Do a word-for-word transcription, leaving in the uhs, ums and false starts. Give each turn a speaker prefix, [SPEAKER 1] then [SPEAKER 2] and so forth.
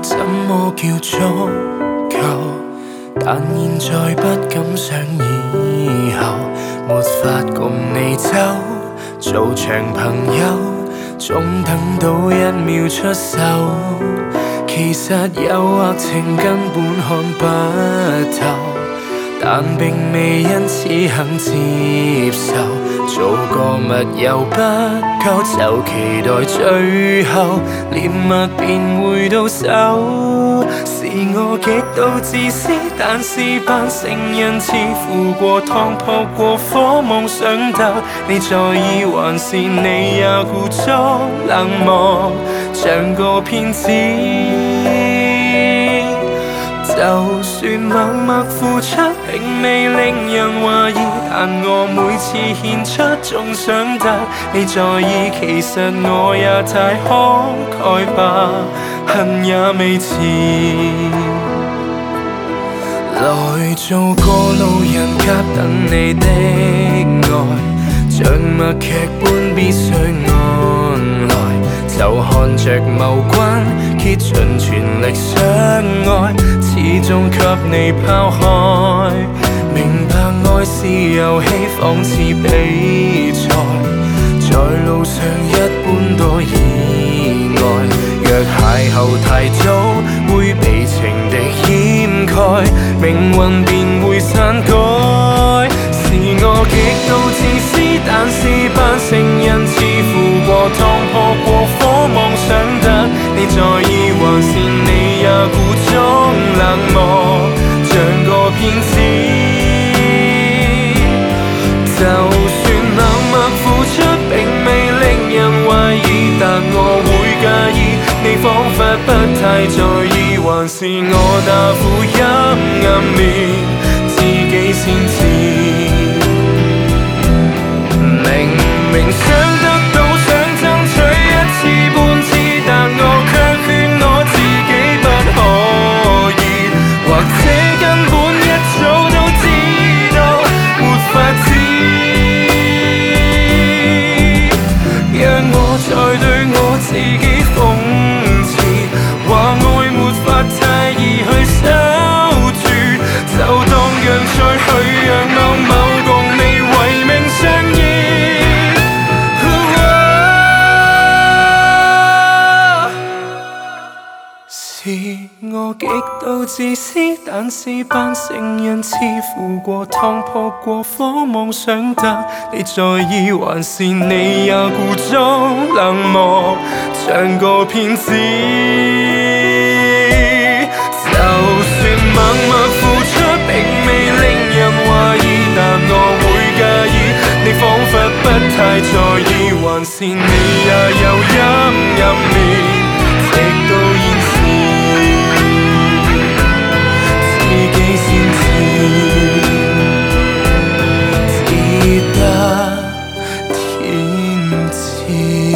[SPEAKER 1] 怎麼叫足夠？但現在不敢想以後，沒法共你走，做長朋友，總等到一秒出手。其實誘惑情根本看不透，但並未因此肯接受。做個密友不夠，就期待最後獵物便會到手。是我極度自私，但是扮成人似乎過燙撲過火，妄想得你在意，還是你也故作冷漠，像個騙子。就算默默付出，並未令人懷疑，但我每次獻出，總想得你在意。其實我也太慷慨吧，恨也未遲。來做個路人甲，等你的愛，像默劇般必須安來。就看着謀君竭盡全力相愛，始終給你拋開。明白愛是遊戲，仿似比賽，在路上一般多意外。若邂逅太早，會被情敵掩蓋，命運便會篡改。是我極度自私，但是扮成人似乎過燙撲過火，妄想得你在意，還是你也故作冷漠，像個騙子。就算默默付出，並未令人懷疑，但我會介意，你彷彿不太在意，還是我大負陰暗面，自己先知。明明想得到，想爭取一次半次，但我卻勸我自己不可以，或者根本一早都知道沒法子。讓我再對我自己諷刺，話愛沒法太易去守住，就當讓再去讓某某共你為命相依。是我極度自私，但是扮成人似乎過燙撲過火，妄想得你在意，還是你也故作冷漠，像個騙子。就算默默付出，並未令人懷疑，但我會介意，你彷彿不太在意，還是你也有陰暗面，直到現時。自己先知，只得天知。